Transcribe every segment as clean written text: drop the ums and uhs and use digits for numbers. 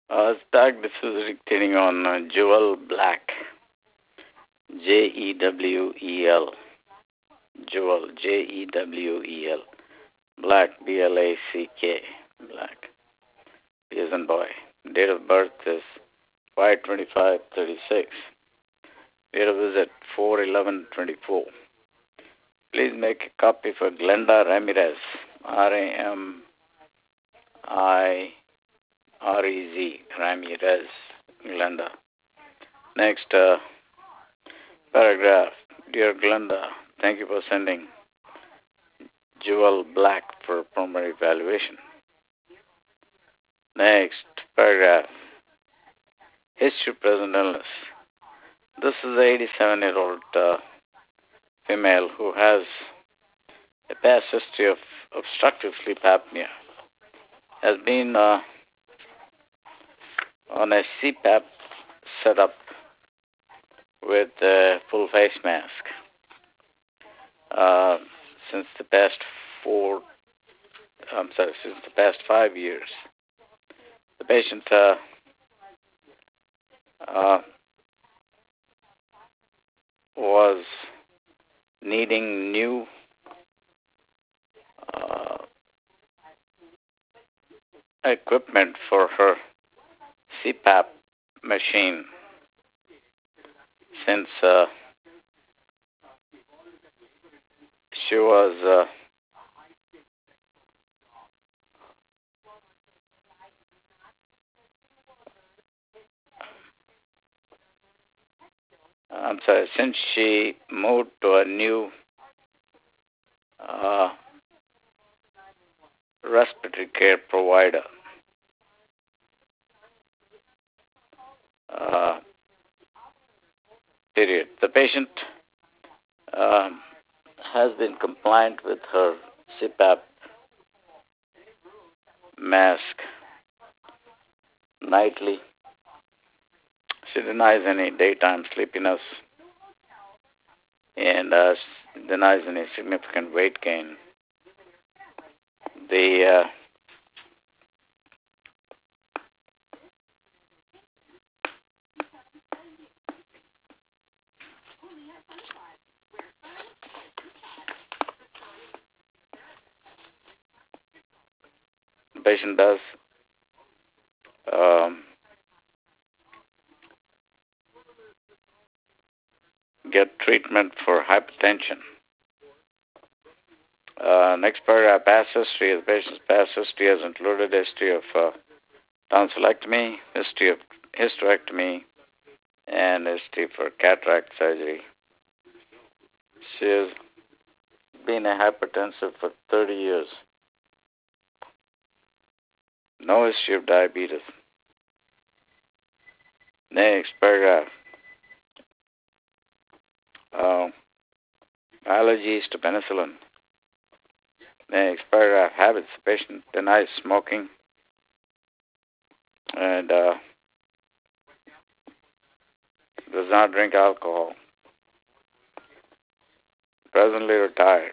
Stag, this is dictating on Jewel Black. Jewel. Jewel. Jewel. Black. Black. Black. P as in boy. Date of birth is 5/25/36. Date of visit 4/11/24. Please make a copy for Glenda Ramirez. Ramirez. Ramirez. Glenda. Next paragraph. Dear Glenda, thank you for sending Jewel Black for primary evaluation. Next paragraph. History of present illness. This is an 87-year-old female who has a past history of obstructive sleep apnea. Has been on a CPAP setup with a full face mask since the past 5 years. The patient was needing new equipment for her CPAP machine since she was since she moved to a new respiratory care provider. Period. The patient has been compliant with her CPAP mask nightly. She denies any daytime sleepiness and denies any significant weight gain. The patient does get treatment for hypertension. Next paragraph, past history. The patient's past history has included history of tonsillectomy, history of hysterectomy, and history for cataract surgery. She has been a hypertensive for 30 years. No history of diabetes. Next paragraph. Allergies to penicillin. Next paragraph. Habits. The patient denies smoking and does not drink alcohol. Presently retired.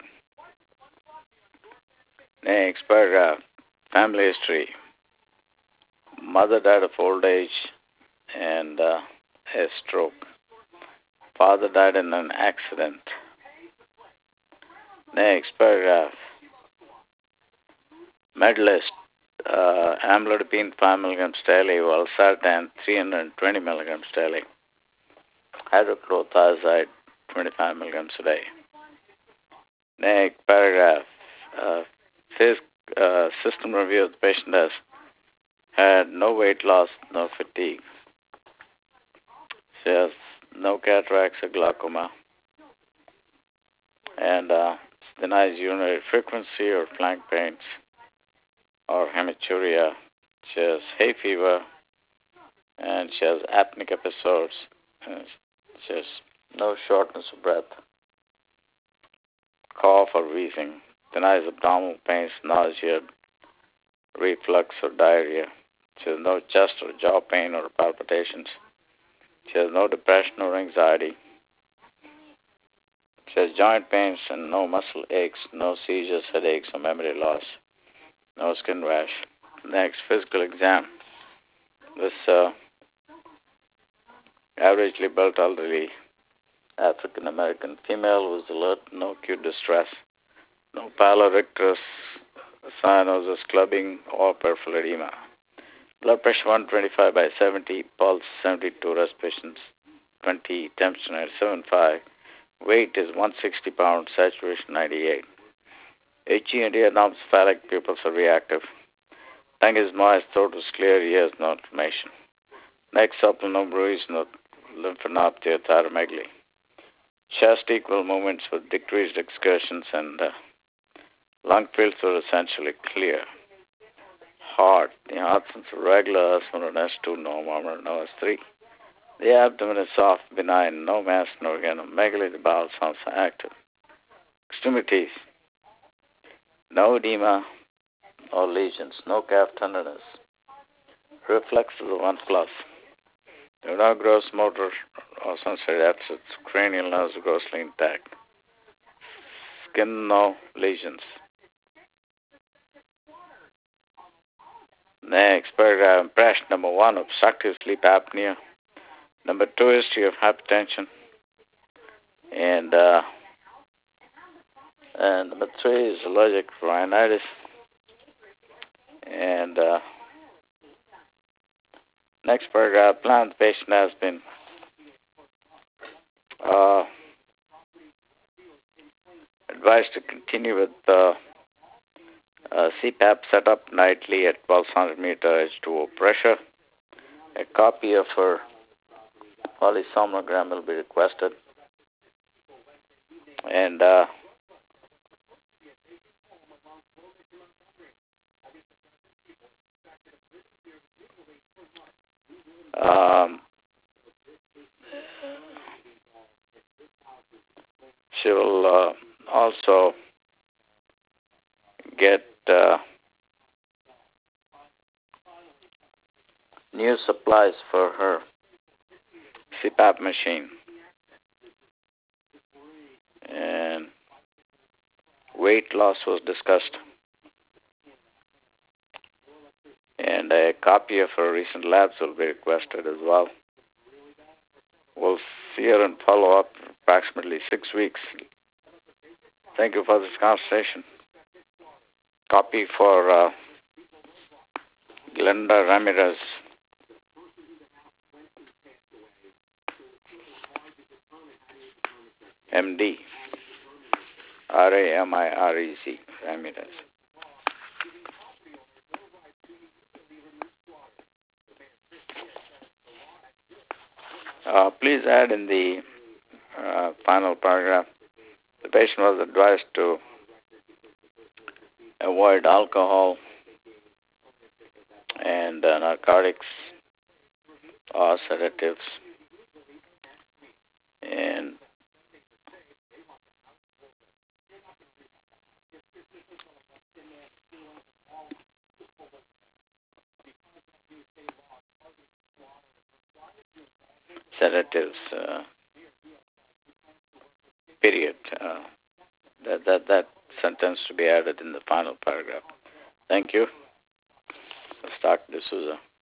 Next paragraph. Family history. Mother died of old age and a stroke. Father died in an accident. Next paragraph. Medalist. Amlodipine 5 milligrams daily, valsartan 320 milligrams daily. Hydrochlorothiazide 25 milligrams a day. Next paragraph. System review. The patient has had no weight loss, no fatigue. She has no cataracts or glaucoma, and denies urinary frequency or flank pains or hematuria. She has hay fever, and she has apneic episodes. And she has no shortness of breath, cough or wheezing. Denies abdominal pains, nausea, reflux or diarrhea. She has no chest or jaw pain or palpitations. She has no depression or anxiety. She has joint pains and no muscle aches, no seizures, headaches, or memory loss, no skin rash. Next, physical exam. This averagely built elderly African American female was alert, no acute distress, no pallor icterus, cyanosis, clubbing, or peripheral edema. Blood pressure 125 by 70, pulse 72, respiration 20, temperature 97.5, weight is 160 pounds, saturation 98. HG and ear knobs, phallic pupils are reactive. Tongue is moist, throat is clear, ears no inflammation. Neck supple, no bruise, no lymphadenopathy or thyromegaly. Chest equal movements with decreased excursions, and lung fields were essentially clear. Heart, the heart is regular, S1 S2, no murmur, no S3. The abdomen is soft, benign, no mass, no organomegaly, the bowel sounds active. Extremities, no edema or lesions, no calf tenderness. Reflexes of 1 plus. There are no gross motor or sensory deficits. Cranial nerves are grossly intact. Skin, no lesions. Next paragraph, impression number 1, obstructive sleep apnea. Number 2, history of hypertension. And number 3 is allergic rhinitis. And next paragraph, plan the patient has been advised to continue with CPAP setup nightly at 1200 meter H2O pressure. A copy of her polysomnogram will be requested. And she will also get new supplies for her CPAP machine. And weight loss was discussed. And a copy of her recent labs will be requested as well. We'll see her and follow up for approximately 6 weeks. Thank you for this conversation. Copy for Glenda Ramirez. MD. Ramirez. Ramirez. Please add in the final paragraph, the patient was advised to avoid alcohol and narcotics or sedatives, and sedatives, period. That sentence to be added in the final paragraph. Thank you. Let's start D'Souza.